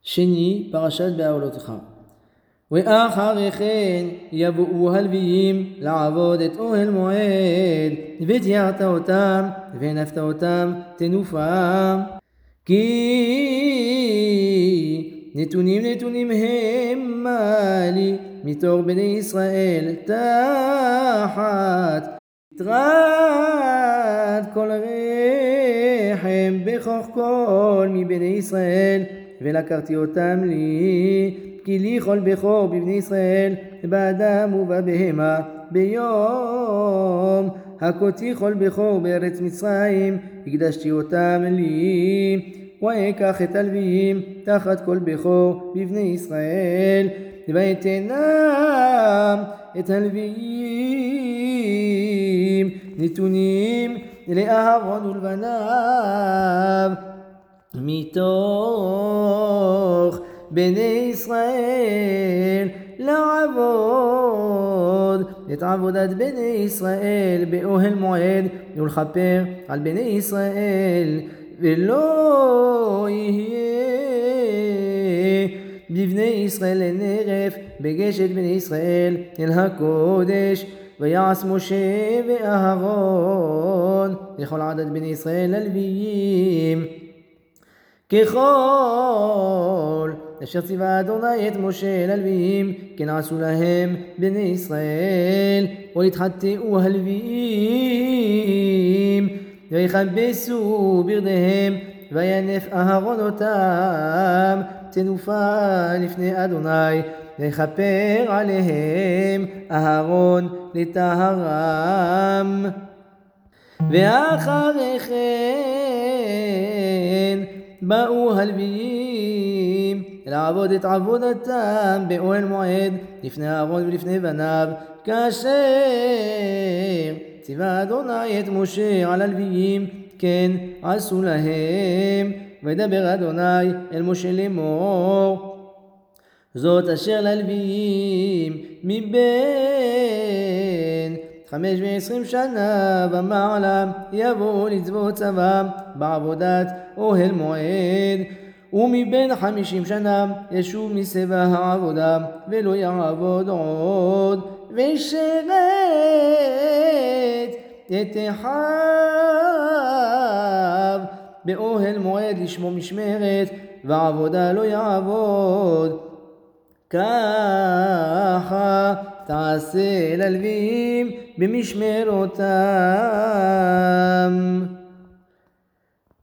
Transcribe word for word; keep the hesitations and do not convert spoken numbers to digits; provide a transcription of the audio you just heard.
שני, פרשת בעולותך. ואחרי כן יבואו הלוויים לעבוד את אוהל מועד, ותיארת אותם והנפת אותם תנופה. כי נתונים נתונים הם לי מתור בני ישראל תחת יתרת כל רחם בכוך כל מבני ישראל, ולקרתי אותם לי, כי לי כל בכור בבני ישראל באדם ובבהמה ביום הכותי כל בכור בארץ מצרים, הקדשתי אותם לי. ואקח את הלוויים תחת כל בכור בבני ישראל, ואתנם את הלוויים נתונים לאהרון ולבניו מתוך בני ישראל, לעבוד את עבודת בני ישראל באוהל מועד, ולכפר על בני ישראל, ולא יהיה בבני ישראל לנרף בגשת בני ישראל אל הקודש. ויעש משה ואהרון לכל עדת בני ישראל הלוויים ככל אשר ציווה אדוני את משה ללוויים, כן עשו להם בני ישראל. ויתחטאו הלוויים ויכבסו ברדיהם, וינף אהרון אותם תנופה לפני אדוני, ויכפר עליהם אהרון לטהרם. ואחרי כן באו הלוויים לעבוד את עבודתם באוהל מועד לפני אהרון ולפני בניו, כאשר ציווה אדוני את משה על הלוויים, כן עשו להם. וידבר אדוני אל משה לאמור, זאת אשר ללוויים מבין חמש ועשרים שנה ומעלה יבואו לצוות צבא בעבודת אוהל מועד, ומבין חמישים שנה ישוב מסבע העבודה ולא יעבוד עוד, וישרת את אחיו באוהל מועד לשמו משמרת, ועבודה לא יעבוד. ככה תעשה ללוויים במשמרותם.